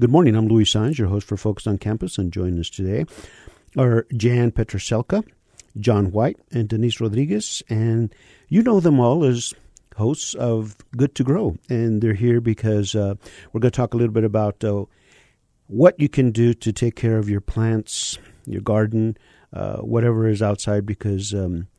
Good morning. I'm Louis Saenz, your host for Focus on Campus, and joining us today are Jan Petroselka, John White, and Denise Rodriguez. And you know them all as hosts of Good to Grow. And they're here because we're going to talk a little bit about what you can do to take care of your plants, your garden, whatever is outside, because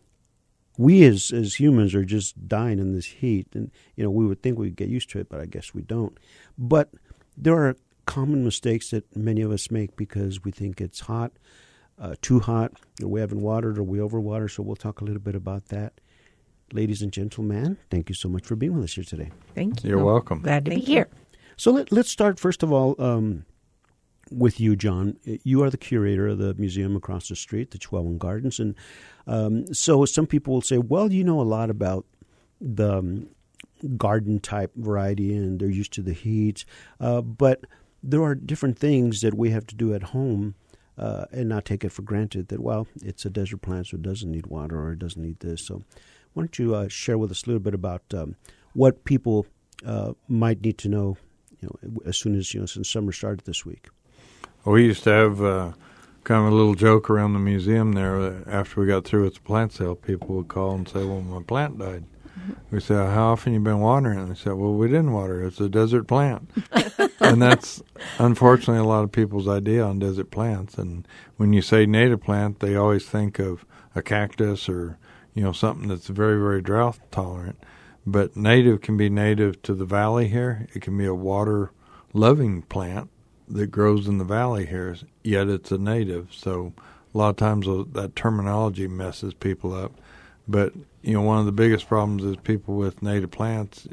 we as humans are just dying in this heat. And, you know, we would think we'd get used to it, but I guess we don't. But there are common mistakes that many of us make because we think it's hot, too hot, or we haven't watered, or we overwater. So we'll talk a little bit about that. Ladies and gentlemen, thank you so much for being with us here today. Thank you. You're welcome. Glad to be here. So let's start, first of all, with you, John. You are the curator of the museum across the street, the Chihuahuan Gardens. And so some people will say, well, you know a lot about the garden type variety and they're used to the heat. But there are different things that we have to do at home and not take it for granted that, well, it's a desert plant, so it doesn't need water or it doesn't need this. So why don't you share with us a little bit about what people might need to know, as soon as, since summer started this week. Well, we used to have kind of a little joke around the museum there. After we got through with the plant sale, people would call and say, well, my plant died. We said, how often you been watering it? And they said, well, we didn't water it. It's a desert plant. And that's, unfortunately, a lot of people's idea on desert plants. And when you say native plant, they always think of a cactus or, something that's very, very drought tolerant. But native can be native to the valley here. It can be a water-loving plant that grows in the valley here, yet it's a native. So a lot of times that terminology messes people up. But, one of the biggest problems is people with native plants,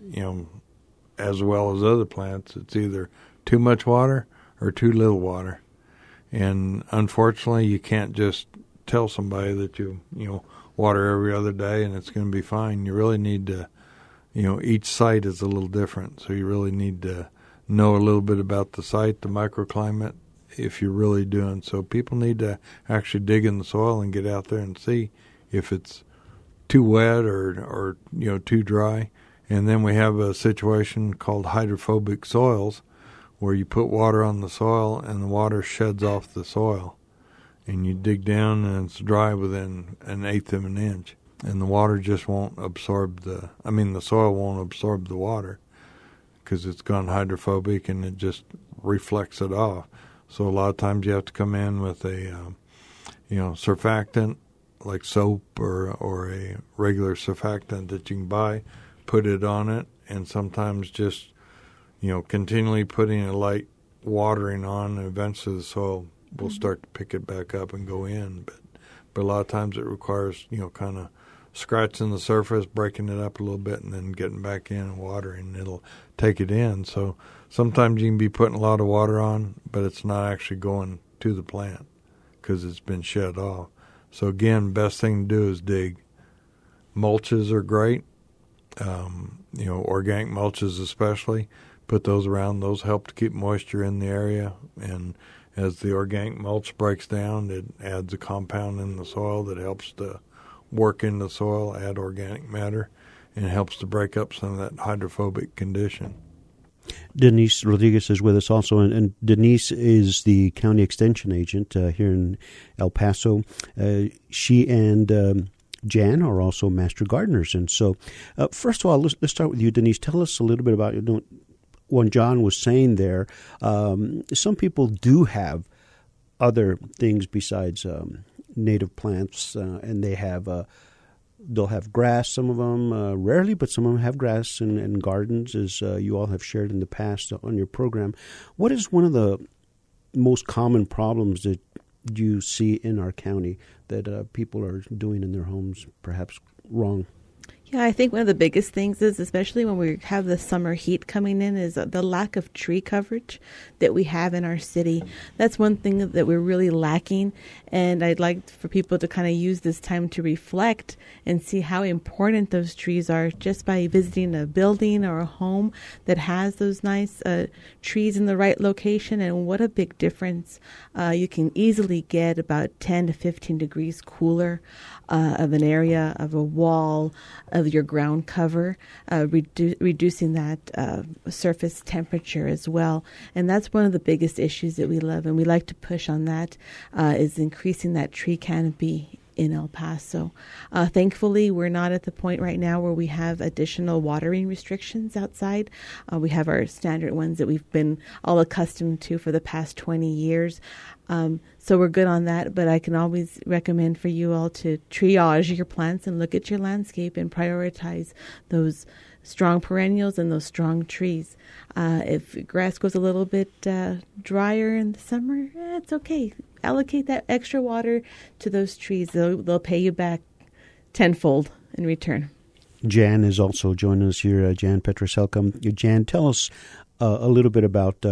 as well as other plants, it's either too much water or too little water. And unfortunately, you can't just tell somebody that you water every other day and it's going to be fine. You really need to, each site is a little different. So you really need to know a little bit about the site, the microclimate, if you're really doing. So people need to actually dig in the soil and get out there and see if it's too wet or too dry. And then we have a situation called hydrophobic soils where you put water on the soil and the water sheds off the soil. And you dig down and it's dry within 1/8 of an inch. And the water just won't absorb the soil won't absorb the water because it's gone hydrophobic and it just reflects it off. So a lot of times you have to come in with a, surfactant like soap or a regular surfactant that you can buy, put it on it, and sometimes just, continually putting a light watering on, and eventually the soil will start to pick it back up and go in. But a lot of times it requires, kind of scratching the surface, breaking it up a little bit, and then getting back in and watering. It'll take it in. So sometimes you can be putting a lot of water on, but it's not actually going to the plant because it's been shed off. So again, best thing to do is dig. Mulches are great. Organic mulches especially. Put those around. Those help to keep moisture in the area. And as the organic mulch breaks down, it adds a compound in the soil that helps to work in the soil, add organic matter, and it helps to break up some of that hydrophobic condition. Denise Rodriguez is with us also, and Denise is the county extension agent here in El Paso. She and Jan are also master gardeners. And so, first of all, let's start with you, Denise. Tell us a little bit about what John was saying there. Some people do have other things besides native plants, and they'll have grass, some of them, rarely, but some of them have grass and gardens, as you all have shared in the past on your program. What is one of the most common problems that you see in our county that people are doing in their homes, perhaps wrong? Yeah, I think one of the biggest things is, especially when we have the summer heat coming in, is the lack of tree coverage that we have in our city. That's one thing that we're really lacking, and I'd like for people to kind of use this time to reflect and see how important those trees are just by visiting a building or a home that has those nice trees in the right location, and what a big difference. You can easily get about 10 to 15 degrees cooler of an area, of a wall, of your ground cover, reducing that surface temperature as well. And that's one of the biggest issues that we love, and we like to push on that, is increasing that tree canopy in El Paso. Thankfully, we're not at the point right now where we have additional watering restrictions outside. We have our standard ones that we've been all accustomed to for the past 20 years. So we're good on that, but I can always recommend for you all to triage your plants and look at your landscape and prioritize those strong perennials and those strong trees. If grass goes a little bit drier in the summer, it's okay. Allocate that extra water to those trees. They'll pay you back tenfold in return. Jan is also joining us here. Jan Petroselka. Jan, tell us a little bit about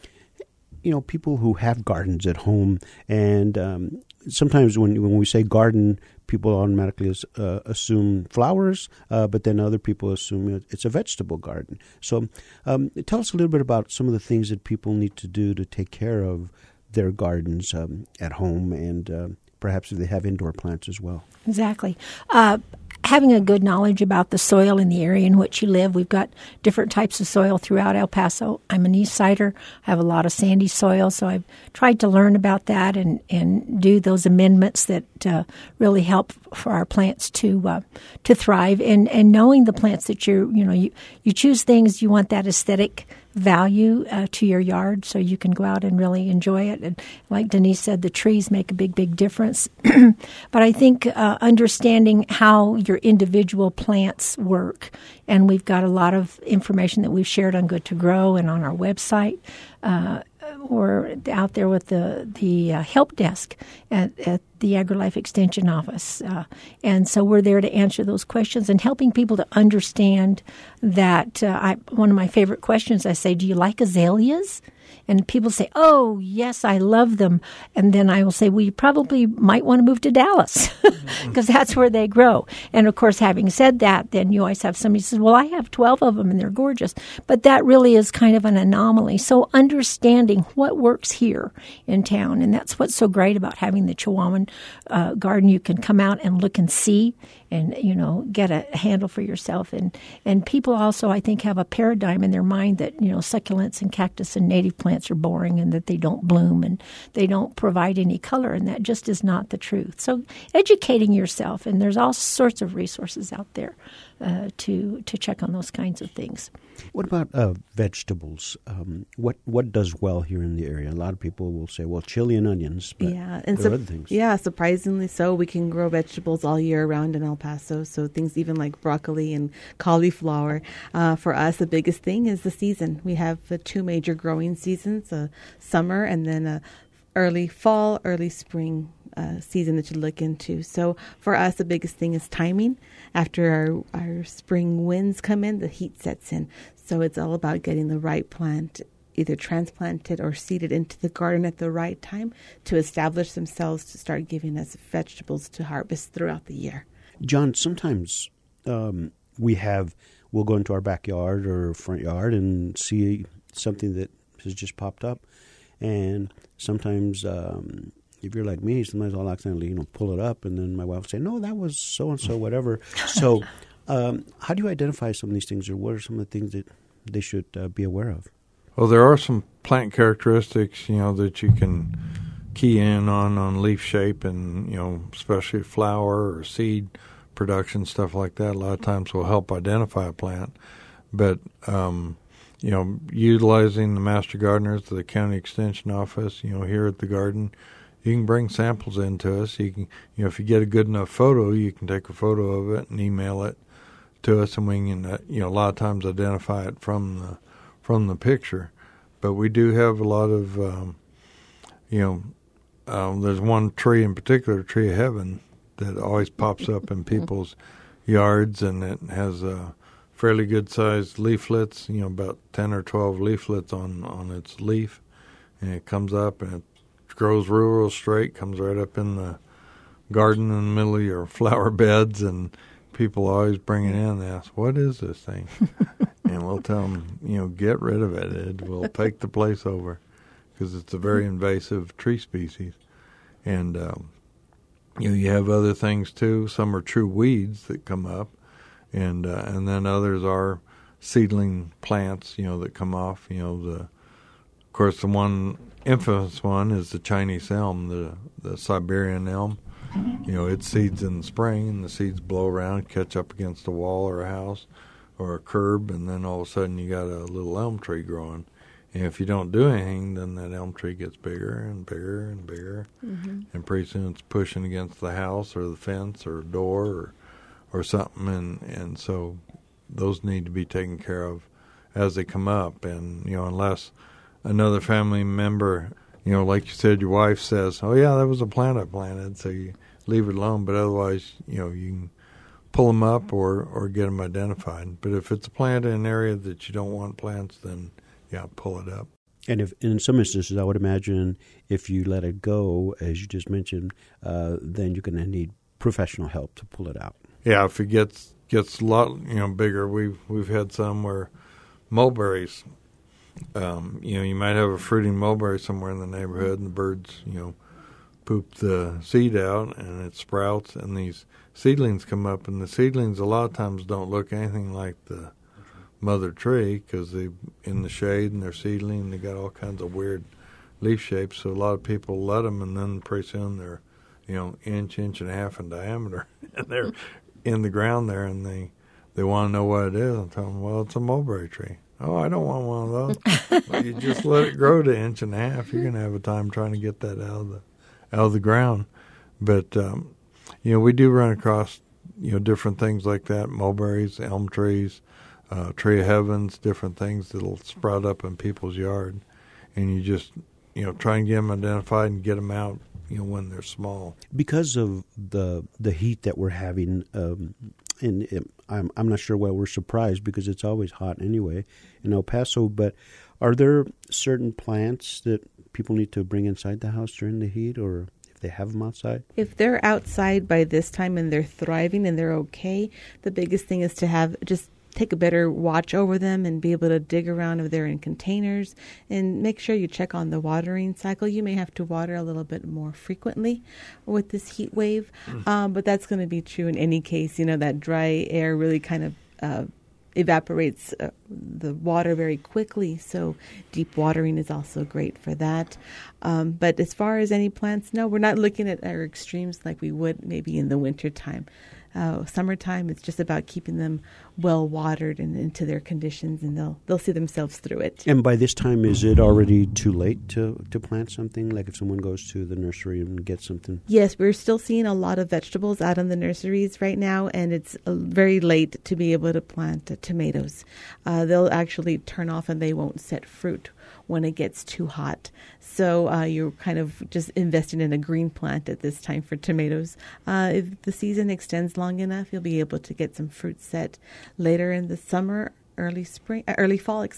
people who have gardens at home, and sometimes when we say garden, people automatically assume flowers, but then other people assume it's a vegetable garden. So tell us a little bit about some of the things that people need to do to take care of their gardens at home, and perhaps if they have indoor plants as well. Exactly. Having a good knowledge about the soil in the area in which you live. We've got different types of soil throughout El Paso. I'm an East Sider. I have a lot of sandy soil, so I've tried to learn about that and do those amendments that really help for our plants to thrive. And knowing the plants that you choose things, you want that aesthetic value to your yard so you can go out and really enjoy it. And like Denise said, the trees make a big difference. But I think understanding how your individual plants work, and we've got a lot of information that we've shared on Good to Grow and on our website, or out there with the help desk at the AgriLife Extension Office. And so we're there to answer those questions and helping people to understand that one of my favorite questions, I say, do you like azaleas? And people say, oh, yes, I love them. And then I will say, well, you probably might want to move to Dallas because that's where they grow. And, of course, having said that, then you always have somebody who says, well, I have 12 of them and they're gorgeous. But that really is kind of an anomaly. So understanding what works here in town, and that's what's so great about having the Chihuahuan garden. You can come out and look and see and, get a handle for yourself. And people also, I think, have a paradigm in their mind that, succulents and cactus and native plants are boring and that they don't bloom and they don't provide any color, and that just is not the truth. So educating yourself, and there's all sorts of resources out there to check on those kinds of things. What about vegetables? What does well here in the area? A lot of people will say, well, chili and onions, but and there are other things. Yeah, surprisingly so. We can grow vegetables all year round in El Paso, so things even like broccoli and cauliflower. For us, the biggest thing is the season. We have two major growing seasons, summer and then a early fall, early spring season that you look into. So for us, the biggest thing is timing. After our spring winds come in, the heat sets in. So it's all about getting the right plant either transplanted or seeded into the garden at the right time to establish themselves to start giving us vegetables to harvest throughout the year. John, sometimes we'll go into our backyard or front yard and see something that has just popped up. And sometimes if you're like me, sometimes I'll accidentally, pull it up, and then my wife will say, no, that was so-and-so, whatever. So how do you identify some of these things, or what are some of the things that they should be aware of? Well, there are some plant characteristics, that you can key in on leaf shape and, especially flower or seed production, stuff like that. A lot of times will help identify a plant. But, utilizing the master gardeners, the county extension office, here at the garden, you can bring samples in to us. You can, if you get a good enough photo, you can take a photo of it and email it to us, and we can, a lot of times identify it from the picture. But we do have a lot of, there's one tree in particular, Tree of Heaven, that always pops up in people's yards, and it has fairly good-sized leaflets, about 10 or 12 leaflets on its leaf, and it comes up and it grows real straight, comes right up in the garden in the middle of your flower beds, and people always bring it in and ask, what is this thing? And we'll tell them, get rid of it. It will take the place over because it's a very invasive tree species. And, you have other things too. Some are true weeds that come up, and then others are seedling plants, that come off. Of course, the one infamous one is the Chinese elm, the Siberian elm. It seeds in the spring, and the seeds blow around, catch up against a wall or a house or a curb, and then all of a sudden you got a little elm tree growing. And if you don't do anything, then that elm tree gets bigger and bigger and bigger, and pretty soon it's pushing against the house or the fence or a door or something, and so those need to be taken care of as they come up. And, unless another family member, like you said, your wife says, oh, yeah, that was a plant I planted, so you leave it alone. But otherwise, you can pull them up or get them identified. But if it's a plant in an area that you don't want plants, then, pull it up. And if in some instances, I would imagine if you let it go, as you just mentioned, then you're going to need professional help to pull it out. Yeah, if it gets a lot, bigger, we've had some where mulberries, you might have a fruiting mulberry somewhere in the neighborhood, and the birds, poop the seed out, and it sprouts, and these seedlings come up, and the seedlings a lot of times don't look anything like the mother tree because they're in the shade and they're seedling, and they got all kinds of weird leaf shapes. So a lot of people let them, and then pretty soon they're, inch and a half in diameter, and they're in the ground there, and they want to know what it is. I tell them, well, it's a mulberry tree. Oh, I don't want one of those. Well, you just let it grow to inch and a half. You're going to have a time trying to get that out of the ground. But we do run across different things like that: mulberries, elm trees, tree of heavens, different things that'll sprout up in people's yard, and you just try and get them identified and get them out when they're small. Because of the heat that we're having, and I'm not sure why we're surprised because it's always hot anyway in El Paso, but are there certain plants that people need to bring inside the house during the heat, or if they have them outside? If they're outside by this time and they're thriving and they're okay, the biggest thing is to have just take a better watch over them and be able to dig around if they're in containers, and make sure you check on the watering cycle. You may have to water a little bit more frequently with this heat wave, but that's going to be true in any case. That dry air really kind of evaporates the water very quickly, so deep watering is also great for that. But as far as any plants, no, we're not looking at our extremes like we would maybe in the wintertime. Summertime, it's just about keeping them well watered and into their conditions, and they'll see themselves through it. And by this time, is it already too late to plant something? Like if someone goes to the nursery and gets something? Yes, we're still seeing a lot of vegetables out in the nurseries right now, and it's very late to be able to plant tomatoes. They'll actually turn off and they won't set fruit when it gets too hot. So you're kind of just investing in a green plant at this time for tomatoes. If the season extends long enough, you'll be able to get some fruit set later in the summer, early fall,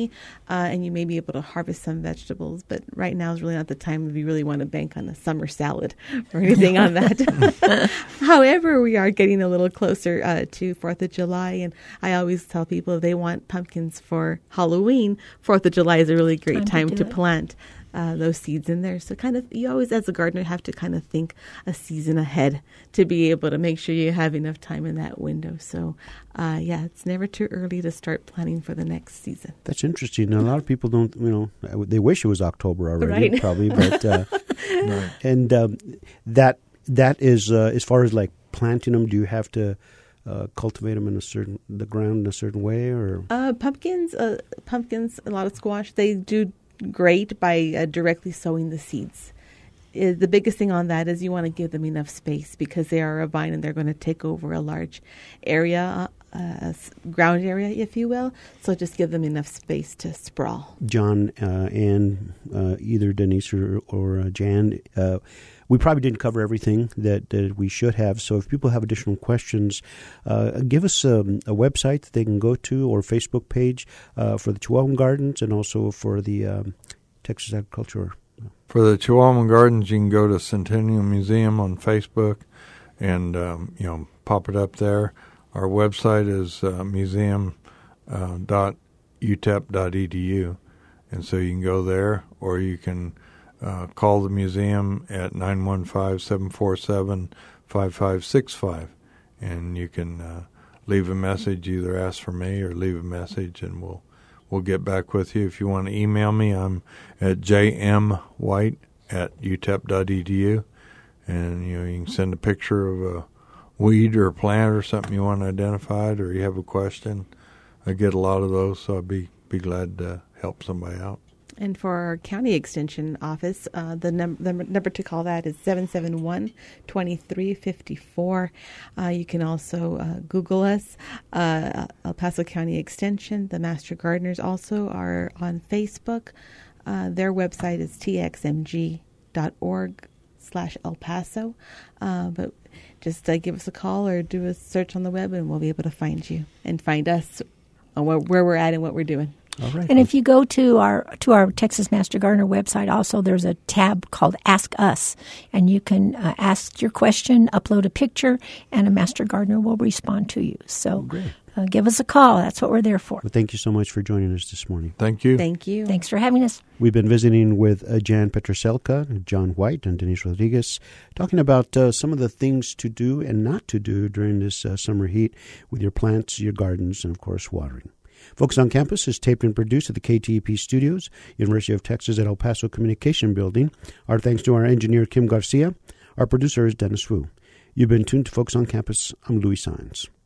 and you may be able to harvest some vegetables. But right now is really not the time if you really want to bank on a summer salad or anything on that. However, we are getting a little closer to 4th of July, and I always tell people if they want pumpkins for Halloween, 4th of July is a really great time to plant those seeds in there. So you always, as a gardener, have to kind of think a season ahead to be able to make sure you have enough time in that window. So, it's never too early to start planning for the next season. That's interesting. Now, a lot of people don't, they wish it was October already, right? Probably. But right. And that is, as far as like planting them, do you have to cultivate them in the ground in a certain way, or pumpkins, a lot of squash, they do great by directly sowing the seeds. The biggest thing on that is you want to give them enough space because they are a vine and they're going to take over a large area, ground area, if you will. So just give them enough space to sprawl. John and either Denise or Jan, we probably didn't cover everything that we should have. So if people have additional questions, give us a website that they can go to or Facebook page for the Chihuahuan Gardens and also for the Texas Agriculture. For the Chihuahuan Gardens, you can go to Centennial Museum on Facebook and, pop it up there. Our website is museum.utep.edu. And so you can go there, or you can call the museum at 915-747-5565, and you can leave a message, either ask for me or leave a message, and we'll get back with you. If you want to email me, I'm at jmwhite@utep.edu, and you can send a picture of a weed or a plant or something you want identified, or you have a question. I get a lot of those, so I'd be glad to help somebody out. And for our county extension office, the number to call that is 771-2354. You can also Google us, El Paso County Extension. The Master Gardeners also are on Facebook. Their website is txmg.org/El Paso. But just give us a call or do a search on the web, and we'll be able to find you and find us on where we're at and what we're doing. All right. And if you go to our Texas Master Gardener website, also there's a tab called Ask Us, and you can ask your question, upload a picture, and a Master Gardener will respond to you. So give us a call. That's what we're there for. Well, thank you so much for joining us this morning. Thank you. Thank you. Thanks for having us. We've been visiting with Jan Petroselka, John White, and Denise Rodriguez, talking about some of the things to do and not to do during this summer heat with your plants, your gardens, and, of course, watering. Focus on Campus is taped and produced at the KTEP Studios, University of Texas at El Paso Communication Building. Our thanks to our engineer, Kim Garcia. Our producer is Dennis Wu. You've been tuned to Focus on Campus. I'm Louis Sines.